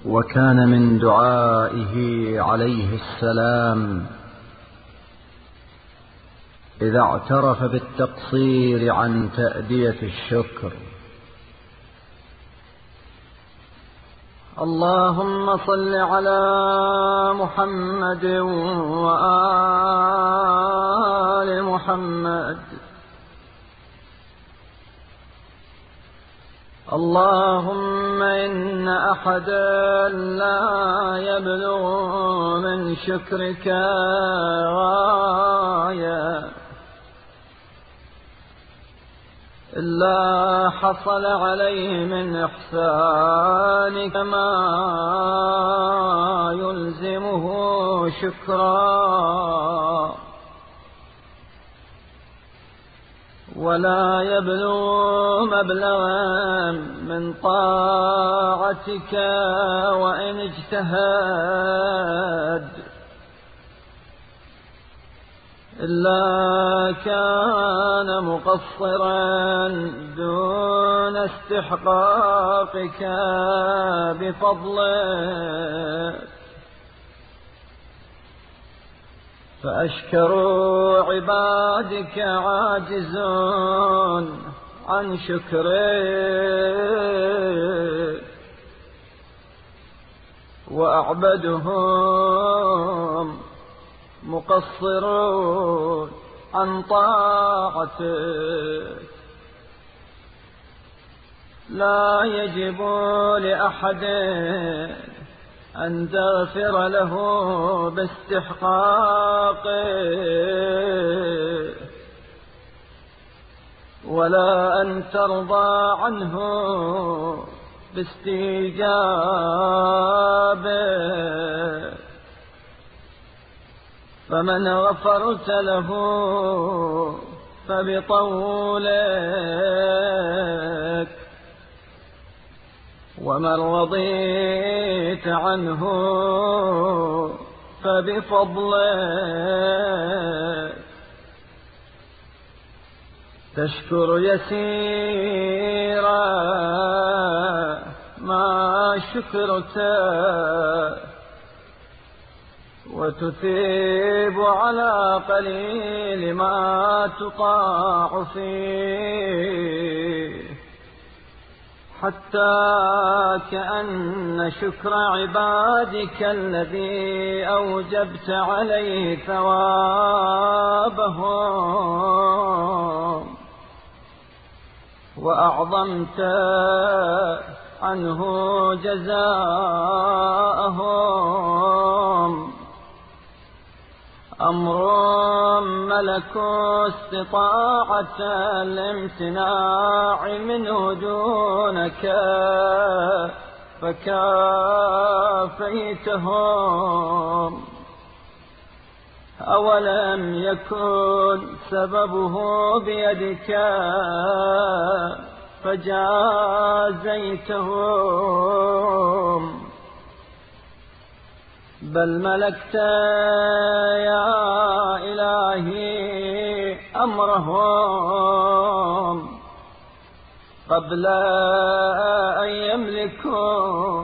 وكان من دعائه عليه السلام إذا اعترف بالتقصير عن تأدية الشكر: اللهم صل على محمد وآل محمد. اللهم إن أحدا لا يبلغ من شكرك غاية إلا حصل عليه من إحسانك ما يلزمه شكرا، ولا يبلغ مبلغا من طاعتك وإن اجتهد إلا كان مقصرا دون استحقاقك بفضلك. فأشكر عبادك عاجزون عن شكرك، وأعبدهم مقصرون عن طاعتك. لا يجب لأحد أن تغفر له باستحقاقه، ولا أن ترضى عنه باستيجابه. فمن غفرت له فبطولك، ومن رضيت عنه فبفضلك. تشكر يسيرا ما شكرت، وتثيب على قليل ما تطاع فيه، حتى كأن شكر عبادك الذي أوجبت عليه ثوابهم وأعظمت عنه جزاءهم أمر ملك استطاعة الامتناع منه دونك فكافيتهم. أولم يكن سببه بيدك فجازيتهم، بل ملكت يا إلهي أمرهم قبل أن يملكوا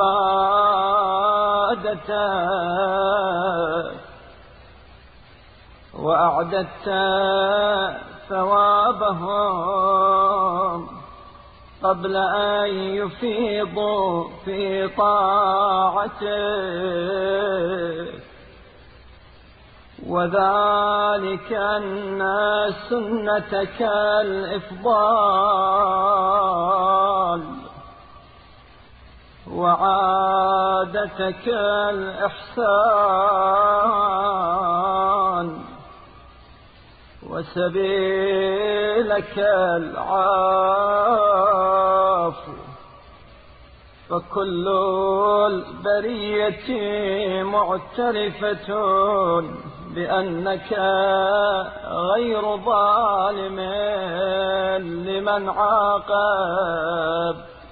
عبادتك، وأعددت ثوابهم قبل أن يفيضوا في طاعتك. وذلك أن سنتك الإفضال، وعادتك الإحسان، وسبيلك العفو. فكل البرية معترفة بأنك غير ظالم لمن عاقب،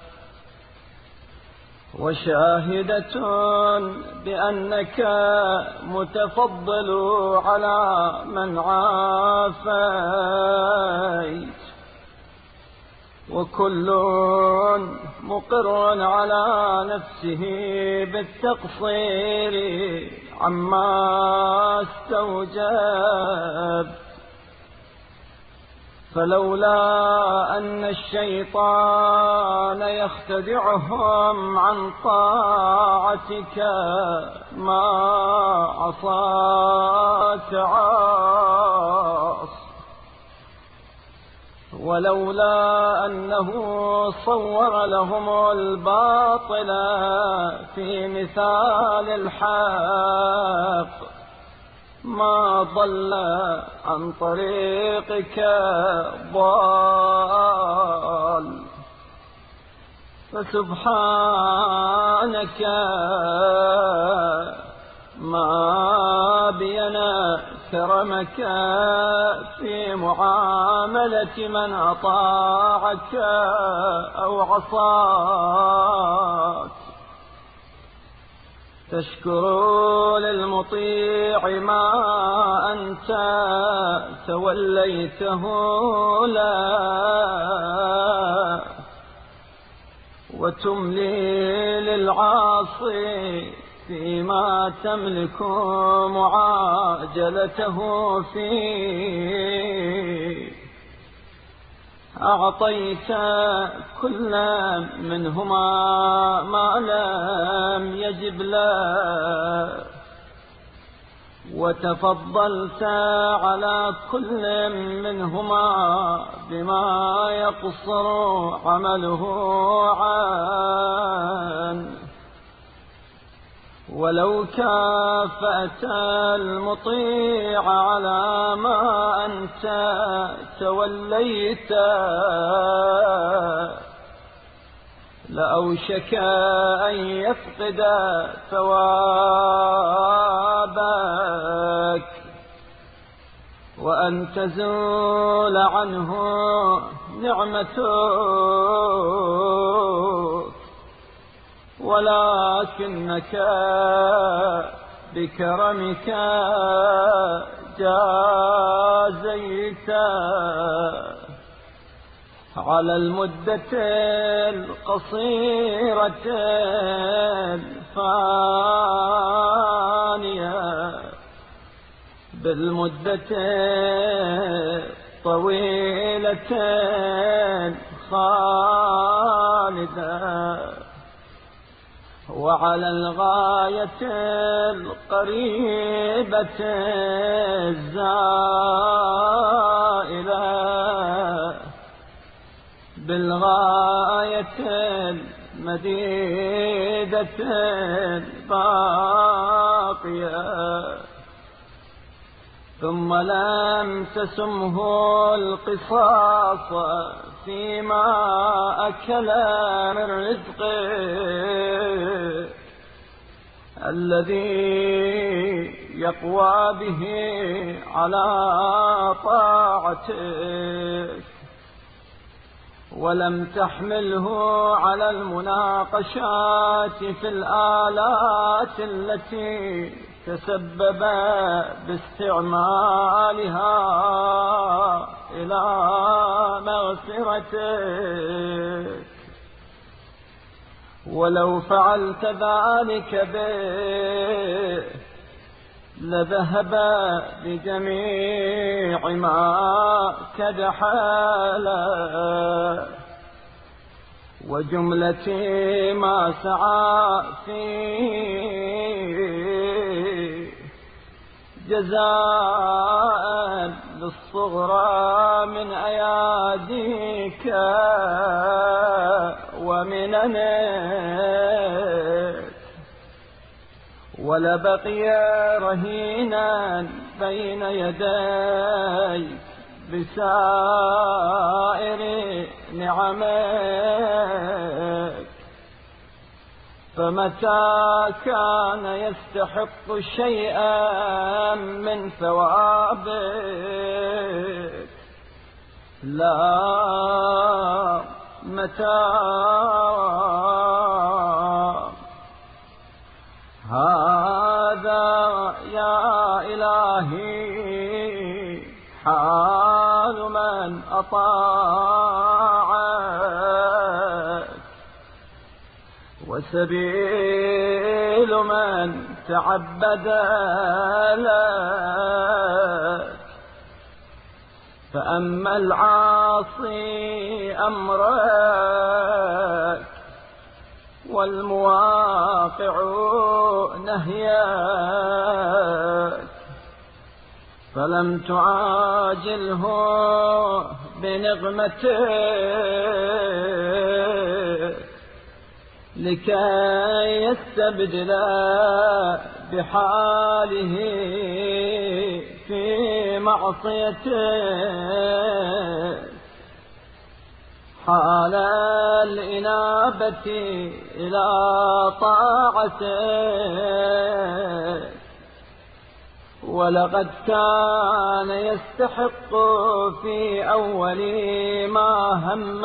وشاهدة بأنك متفضل على من عافيت، وكل مقر على نفسه بالتقصير عما استوجب، فلولا أن الشيطان يختدعهم عن طاعتك ما عصاك عاص، ولولا أنه صور لهم الباطل في مثال الحق ما ضل عن طريقك ضال. فسبحانك ما بينا كرمك في معاملة من أطاعك أو عصاك. تشكر للمطيع ما أنت توليته لا، وتملي للعاصي فيما تملك معاجلته فيه. أعطيت كل منهما ما لم يجب له، وتفضلت على كل منهما بما يقصر عمله عنه. ولو كافأت المطيع على ما أنت توليت لأوشك أن يفقد ثوابك وأن تزول عنه نعمتك، ولكنك بكرمك جازيت على المدة القصيرة الفانية بالمدة الطويلة خالدة، وعلى الغاية القريبة الزائلة بالغاية المديدة الباقية. ثم لم تسمه القصاص فيما أكل من رزقه الذي يقوى به على طاعتك، ولم تحمله على المناقشات في الآلات التي تسبب باستعمالها إلى مغفرتك. ولو فعلت ذلك به لذهب بجميع ما كدح له وجملة ما سعى فيه جزاء للصغرى من أياديك ومننك، ولبقي رهينا بين يديك بسائر نعمك. فمتى كان يستحق شيئا من ثوابك لا متى هذا يا إلهي حال من أطاعك وسبيل من تعبد لك. فأما العاصي أمرك والمواقع نهيك، فلم تعاجله بنغمته لكي يستبدل بحاله في معصيته. حال الإنابة إلى طاعته، ولقد كان يستحق في أول ما هم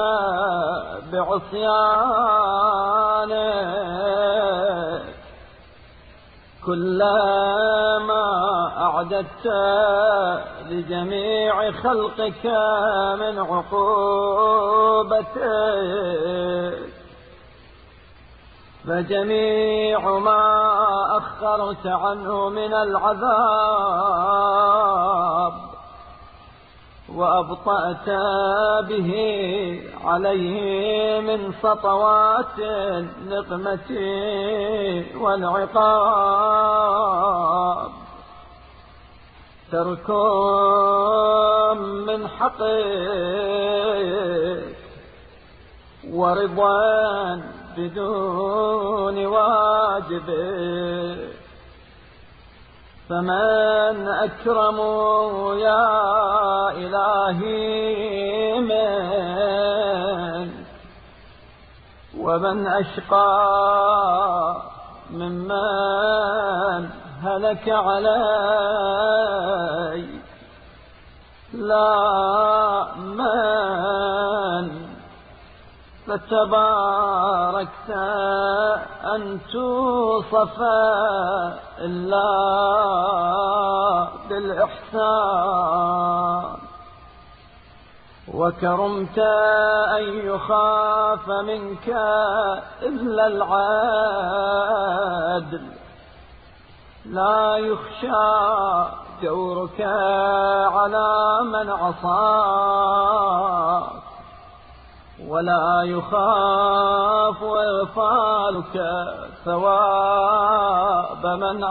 بعصيانه كلما أعددت لجميع خلقك من عقوبتك. فجميع ما أخرت عنه من العذاب وأبطأت به عليه من سطوات النقمة والعقاب، ترك من حقك ورضوان بدون واجب. فمن أكرم يا إلهي من، ومن أشقى ممن هلك علي. لا من فتباركت أن توصف إلا بالإحسان، وكرمت أن يخاف منك إلا العدل. لا يخشى جورك على من عصاك، ولا يخاف إغفالك ثواب من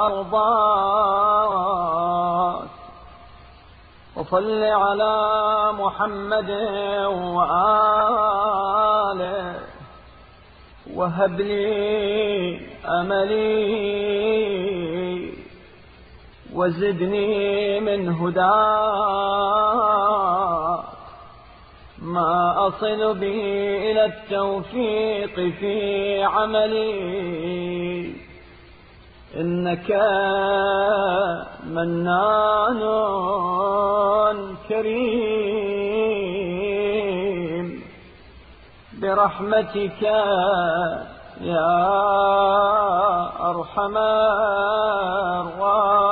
أرضاك. وصل على محمد وآله، وهب لي أملي، وزدني من هداك ما أصل به إلى التوفيق في عملي. إنك منان كريم برحمتك يا أرحم الراحمين.